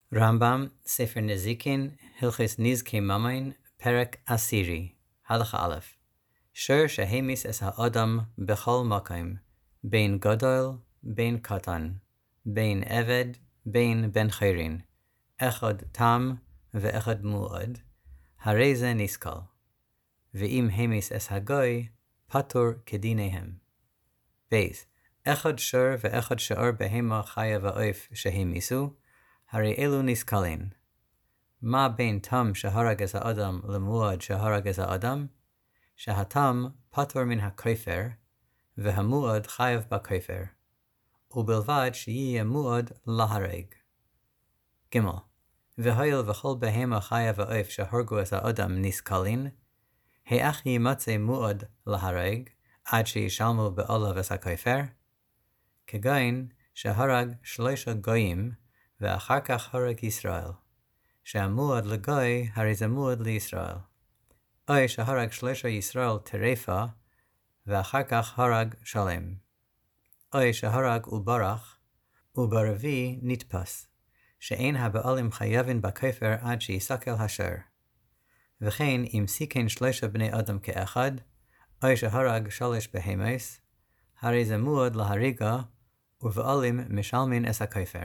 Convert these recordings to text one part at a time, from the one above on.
רמב"ם, ספר נזיקין, הלכות נזקי ממון, פרק עשירי, הלכה א', שור שהמיס את האדם בכל מקום, בין גדול, בין קטן, בין עבד, בין בן חורין, אחד תם ואחד מועד, הרי זה נסכל. ואם המיס את הגוי, פטור כדיניהם. בייס, אחד שור ואחד שאור בהמה חיה ועוף שהמיסו, הרי אלו נסקלין. מה בין תם שהרג את האדם למועד שהרג את האדם? שהתם פטור מן הכופר, והמועד חייב בכופר, ובלבד שיהיה מועד להרג. ג' והואיל וכל בהמה חיה ועוף שהרגו את האדם נסקלין, היאך יימצא מועד להרג עד שישלמו בעולב את הכופר? כגון שהרג 3 גויים, ואחר כך הרג ישראל, שהמועד לגוי הרי זה מועד לישראל. או שהרג 3 ישראל טרפה, ואחר כך הרג שלם. או שהרג וברח, וברביעי נתפס, שאין הבעלים חייבים בכופר עד שיסכל השור. וכן אם סיכן 3 בני אדם כאחד, או שהרג 3 בהמות, הרי זה מועד להריגה, ובעלים משלמים את הכופר.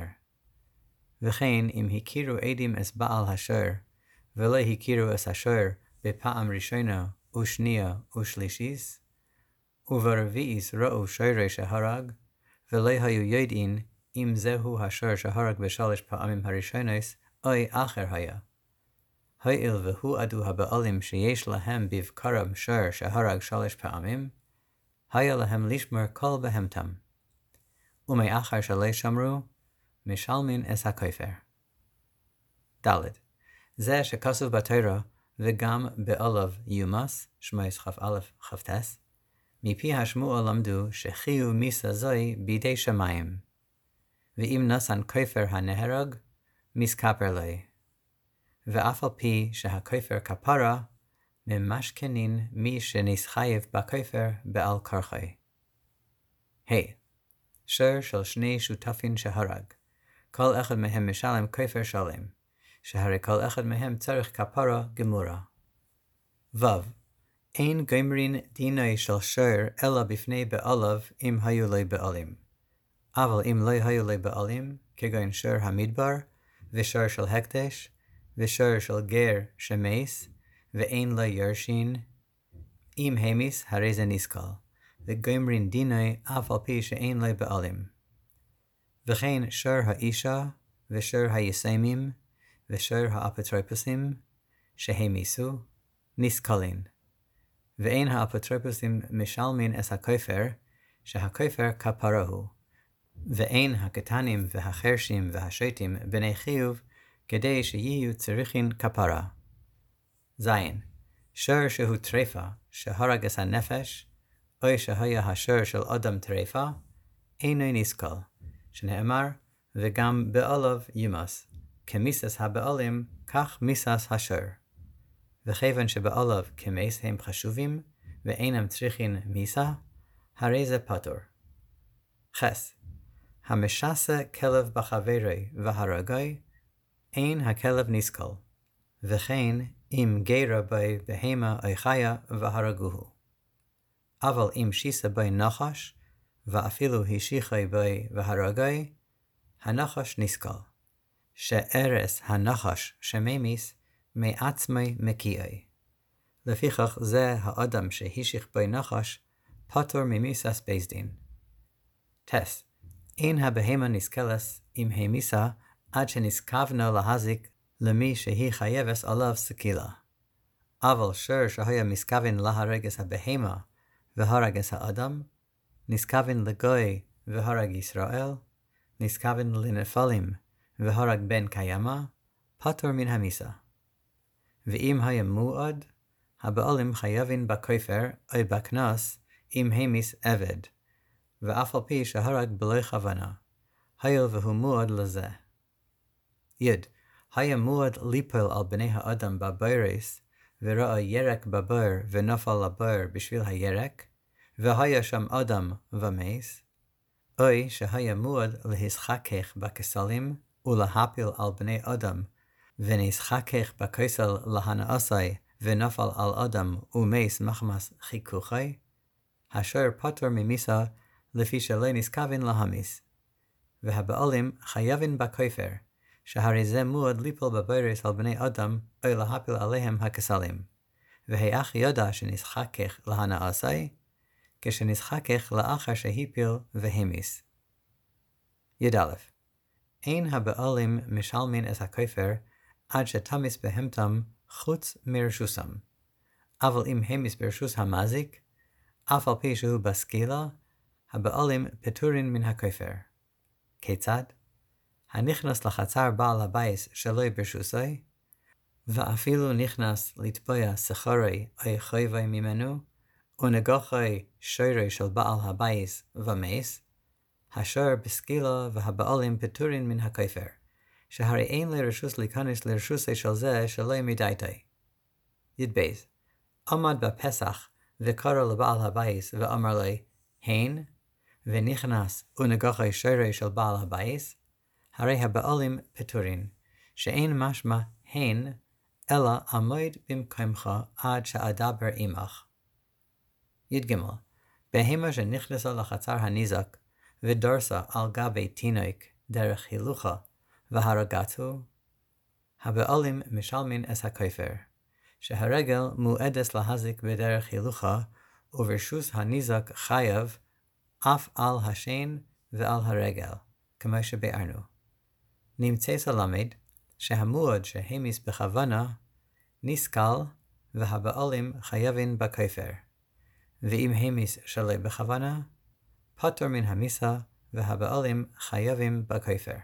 וכן אם הכירו עדים את בעל השור, ולא הכירו את השור בפעם ראשונה ושנייה ושלישית, וברביעית ראו שורו שהרג, ולא היו יודעים אם זהו השור שהרג ב3 פעמים הראשונות, או אחר היה. הואיל והועדו הבעלים שיש להם בבקרם שור שהרג 3 פעמים, היה להם לשמור כל בהמתם. ומאחר שלא שמרו, משלמים את הכופר. ד' זה שכתוב בתורה וגם בעולב יומס, שמות כ"א כ"ט, מפי השמועה למדו שחיו מיסה זוי בידי שמיים, ואם נתן כופר הנהרג, מסכפר לי. ואף על פי שהכופר כפרה, ממשכנין מי שנסחייב בכופר בעל כורחי. שור של 2 שותפים שהרג, כל אחד מהם משלם כופר שלם, שהרי כל אחד מהם צריך כפרה גמורה. אין גומרין דיני של שור אלא בפני בעליו אם היו לו בעלים. אבל אם לא היו לו בעלים, כגון שור המדבר, ושור של הקדש, ושור של גר שמס, ואין לו יורשין, אם המיס הרי זה נסכל, וגומרין דיני אף על פי שאין לו בעלים. וכן שור האישה, ושור היסמים, ושור האפוטרופוסים, שהמיסו, נסקלין. ואין האפוטרופוסים משלמים את הכופר, שהכופר כפרה הוא. ואין הקטנים והחרשים והשתים בני חיוב, כדי שיהיו צריכים כפרה. שור שהוא טרפה, שהרג את הנפש, או שהיה השור של אדם טרפה, אינו נסכל, שנאמר, וגם בעולב יומס, כמיסס הבעלים, כך מיסס השור. וכיוון שבעולב כמס הם חשובים, ואינם צריכים מיסה, הרי זה פטור. המשסה כלב בחברי והרגי, אין הכלב נסכל, וכן אם גרה בי בהמה או חיה והרגוהו. אבל אם שיסה בי נחש, ואפילו השיחי בי והרגי, הנחש נסכל, שארס הנחש שממיס מעצמי מקיעי. לפיכך זה האדם שהשיך בי נחש, פטור ממיסס בית דין. אין הבהמה נסקלס אם המיסה עד שנסכוונה להזיק למי שהיא חייבת עליו סקילה. אבל שור שהיה מסכוון להרג את הבהמה והרג את האדם, נסכוון לגוי והרג ישראל, נסכוון לנפלים והרג בן קיימה, פטור מן המיסה. ואם היה מועד, הבעלים חייבים בכופר או בקנס אם המיס עבד, ואף על פי שהרג בלא כוונה, הואיל והוא מועד לזה. היה מועד ליפול על בני האדם בבוירס, וראה ירק בבור ונפל לבור בשביל הירק, והיה שם אדם ומס, או שהיה מועד להשחכך בכסלים, ולהפיל על בני אדם, ונשחקך בכסל להנאסי, ונפל על אדם ומס מחמס חיכוכי, אשר פטור ממיסה לפי שלא נזכוון להמיס. והבעלים חייבים בכופר, שהרי זה מועד ליפול בבוירס על בני אדם, או להפיל עליהם הכסלים. והאח ידע שנשחקך להנאסי, כשנשחקך לאחר שהפיל והמיס. י"א אין הבעלים משלמין את הכופר עד שתמיס בהמתם חוץ מרשוסם. אבל אם המיס ברשוס המזיק, אף על פי שהוא בסקילה, הבעלים פטורין מן הכופר. כיצד? הנכנס לחצר בעל הבייס שלא ברשוסי, ואפילו נכנס לתבוע סחורי או חויבי ממנו, ונגוחי שורי של בעל הבייס ומס, אשר בסקילה והבעלים פטורין מן הכופר, שהרי אין לרשוס להיכנס לרשוסי של זה שלא מדייתי. י"ב עמד בפסח וקרא לבעל הבייס ואמר לי, הן, ונכנס ונגוחי שורי של בעל הבייס, הרי הבעלים פטורין, שאין משמע הן, אלא עמוד במקומך עד שאדבר עמך. י"ג בהמה שנכנסה לחצר הנזק, ודורסה על גבי תינוק דרך הילוכה, והרגתו, הבעלים משלמין את הכופר, שהרגל מועדס להזיק בדרך הילוכה, וברשוס הנזק חייב אף על השן ועל הרגל, כמו שבארנו. נמצא סלמד שהמועד שהמיס בכוונה נסקל והבעלים חייבים בכופר, ואם המיס שלא בכוונה, פטור מן המיסה והבעלים חייבים בכופר.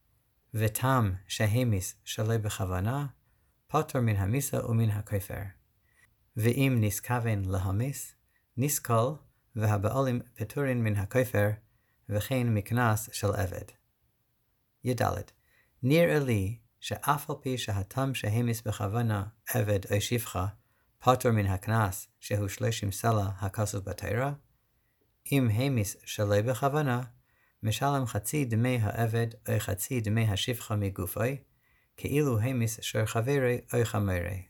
ותם שהמיס שלא בכוונה, פטור מן המיסה ומן הכופר. ואם נסכוון להמיס, נסקל והבעלים פטורין מן הכופר, וכן מקנס של עבד. י"ד נראה לי שאף על פי שהתם שהמיס בכוונה עבד או שפחה, פטור מן הקנס שהוא 30 סלע הכסוף בתורה, אם המיס שלא בכוונה, משלם חצי דמי העבד או חצי דמי השפחה מגופי, כאילו המיס שר חברי או חמרי.